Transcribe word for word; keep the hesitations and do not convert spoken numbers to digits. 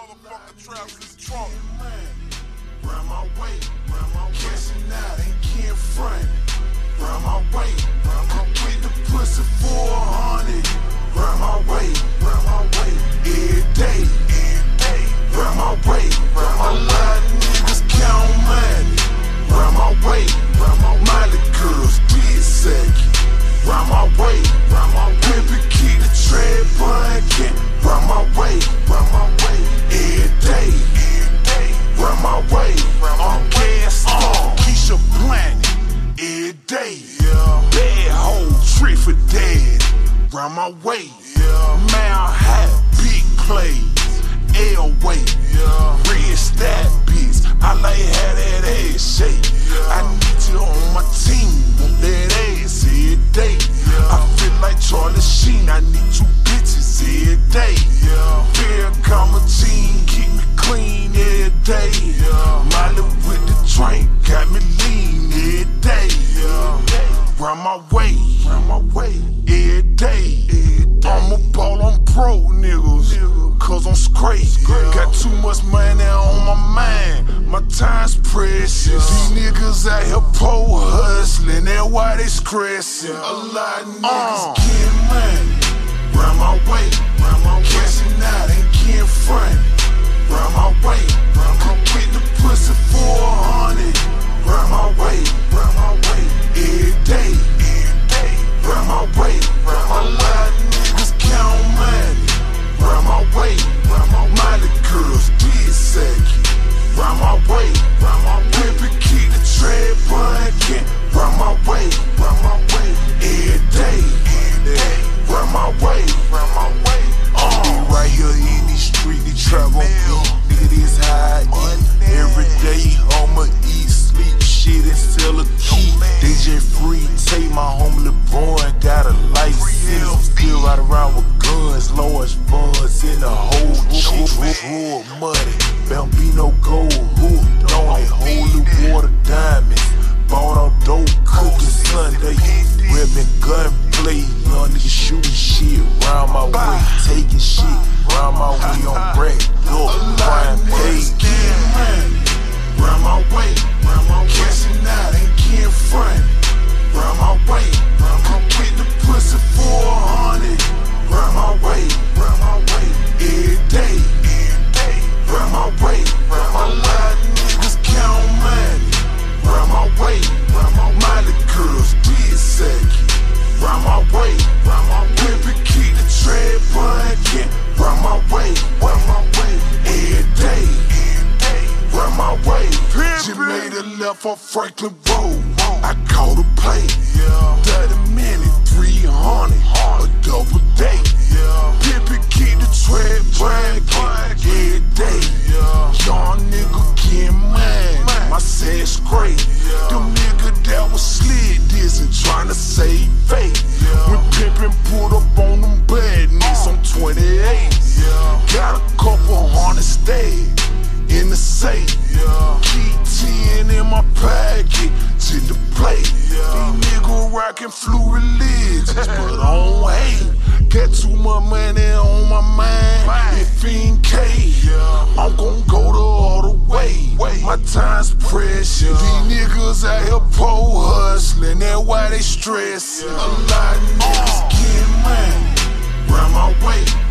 motherfucking traps in the trunk. Round my way, cashing out, ain't can't front. Round my way, get the pussy for a hundred. Round my way, every day, round my way, a lot of niggas count money. Round my way, Miley girls, dead second. Round my way, pimpin' keep the trap bunkin'. Round my way, every day, round my way, on gas on Keisha Planet, every day, bad hoe, trick for dad. Round my way, Mount High, big plays, L-way, red stat bitch. I like how that ass shake. I need you on my team, want that ass every day. I feel like Charlie Sheen, I need two bitches every day. Fair comma team, keep me clean every day. Miley with the drink, got me lean every day. Round my way, every day. I'ma ball on pro niggas, cause I'm straight. Got too much money on my mind, my time's precious. These niggas out here po hustling, that's why they stressing. A lot of niggas getting money. Round my way, cashing out, ain't can't front. Round my way, get the pussy for a hundred. Round my way, every day, round my way, a lot of niggas count money. Round my way, Miley girls, dead second. Round my way, pimpin' keep the trap bunkin'. Round my way, every day, round my way, uh, right here in these streets, they trap on me. Nigga, this how I eat. Every day I'ma eat, sleep, shit, and sell a key. D J Free, take my homely boy, got a license. Still ride around with guns, large funds in the whole drawer. Money, Bambino gold, hooked on it, holy water diamonds. Bought all dope, cooking Sunday. Ripping gunplay, young niggas shooting shit. Round my way, taking shit. Round my way on crack, door, crime paid. Round my way, cashing out, ain't can't front. Round my way, get the pussy for a hundred. Round my way, every day, round my way, a lot of niggas count money. Round my way, Miley girls, dead second. Round my way, pimpin' keep the trap bunkin'. Round my way, every day, round my way. She made a left on Franklin Road. I caught a play, thirty minutes, three hundred, a double date. Pimpin' keep the trap bunkin' every day. Young nigga getting mad, my sash great. Them nigga that was slid this and tryna save face. When pimpin' pulled up on them badness on twenty-eight. Got a couple hundred stay in the safe. Key ten in my pocket to the plate. These niggas rockin' flu religions, but I don't hate. Got too much money on my mind. If ain't K, I'm gon' go the other way. My time's precious. These niggas out here po hustling, that's why they stressin'. A lot of niggas getting money. Round my way,